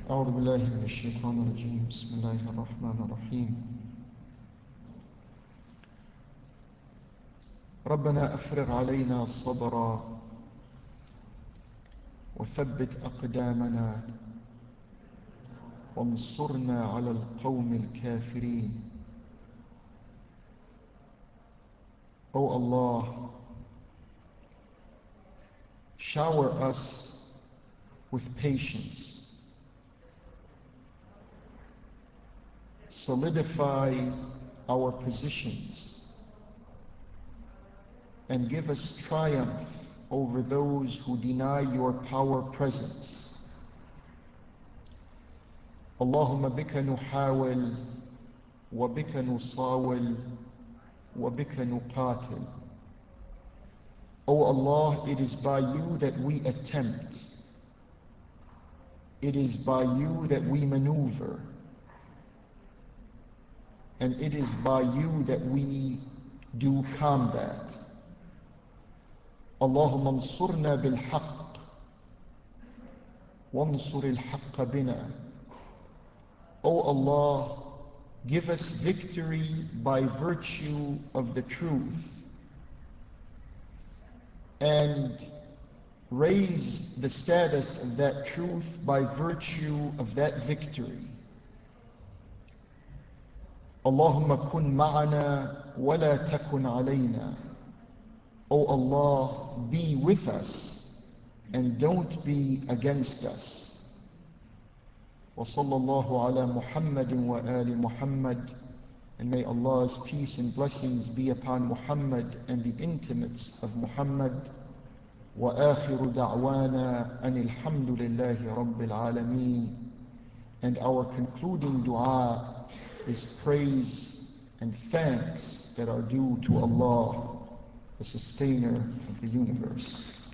أعوذ بالله من الشيطان الرجيم. بسم الله الرحمن الرحيم. ربنا أفرغ علينا صبرا وثبت أقدامنا وانصرنا على القوم الكافرين. O Allah, shower us with patience, solidify our positions, and give us triumph over those who deny your power presence. Allahumma bika nuhawil wa bika nusawil wa bika nuqatil. O Allah, it is by you that we attempt. It is by you that we maneuver. And it is by you that we do combat. Allahumma ansurna bil haqq wansur al haqqa bina. O Allah, give us victory by virtue of the truth and raise the status of that truth by virtue of that victory. Allahumma kun ma'ana wa la takun alayna. O Allah, be with us and don't be against us. Wa sallallahu ala Muhammadin wa ali Muhammad. And may Allah's peace and blessings be upon Muhammad and the intimates of Muhammad. وآخر دعوانا أن الحمد لله رب العالمين. And our concluding dua is praise and thanks that are due to Allah, the sustainer of the universe.